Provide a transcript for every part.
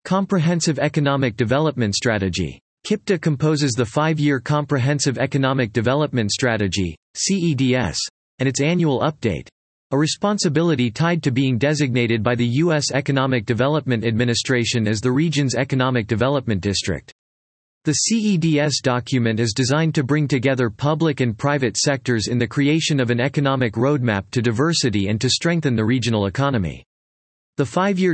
Comprehensive Economic Development Strategy. KIPDA composes the 5-year Comprehensive Economic Development Strategy (CEDS) and its annual update, a responsibility tied to being designated by the U.S. Economic Development Administration as the region's economic development district. The CEDS document is designed to bring together public and private sectors in the creation of an economic roadmap to diversity and to strengthen the regional economy. The 5-year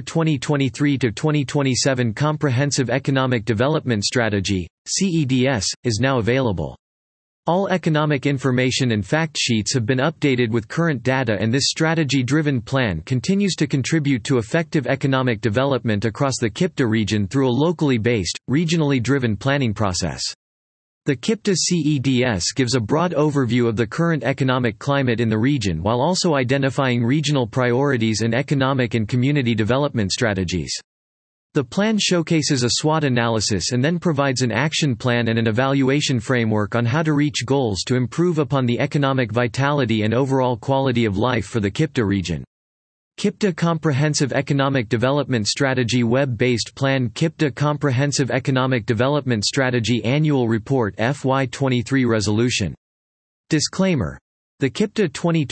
2023–2027 Comprehensive Economic Development Strategy (CEDS) is now available. All economic information and fact sheets have been updated with current data, and this strategy-driven plan continues to contribute to effective economic development across the KIPDA region through a locally based, regionally driven planning process. The KIPDA CEDS gives a broad overview of the current economic climate in the region while also identifying regional priorities and economic and community development strategies. The plan showcases a SWOT analysis and then provides an action plan and an evaluation framework on how to reach goals to improve upon the economic vitality and overall quality of life for the KIPDA region. KIPDA Comprehensive Economic Development Strategy Web-based Plan. KIPDA Comprehensive Economic Development Strategy Annual Report FY23 Resolution. Disclaimer. The KIPDA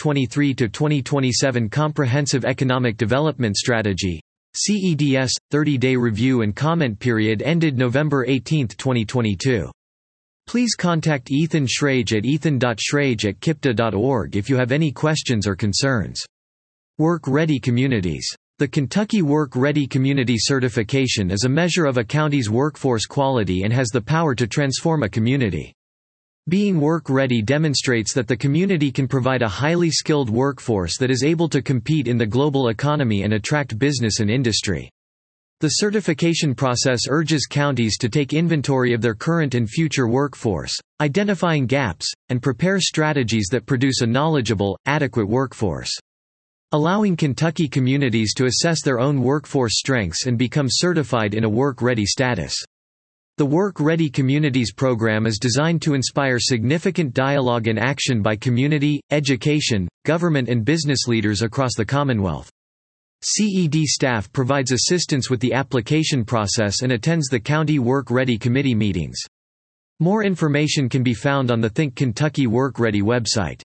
2023–2027 Comprehensive Economic Development Strategy (CEDS) 30-day review and comment period ended November 18, 2022. Please contact Ethan Schrage at ethan.schrage@kipda.org if you have any questions or concerns. Work-Ready Communities. The Kentucky Work-Ready Community Certification is a measure of a county's workforce quality and has the power to transform a community. Being work-ready demonstrates that the community can provide a highly skilled workforce that is able to compete in the global economy and attract business and industry. The certification process urges counties to take inventory of their current and future workforce, identifying gaps, and prepare strategies that produce a knowledgeable, adequate workforce. Allowing Kentucky communities to assess their own workforce strengths and become certified in a work-ready status. The Work-Ready Communities program is designed to inspire significant dialogue and action by community, education, government and business leaders across the Commonwealth. CED staff provides assistance with the application process and attends the County Work-Ready Committee meetings. More information can be found on the Think Kentucky Work-Ready website.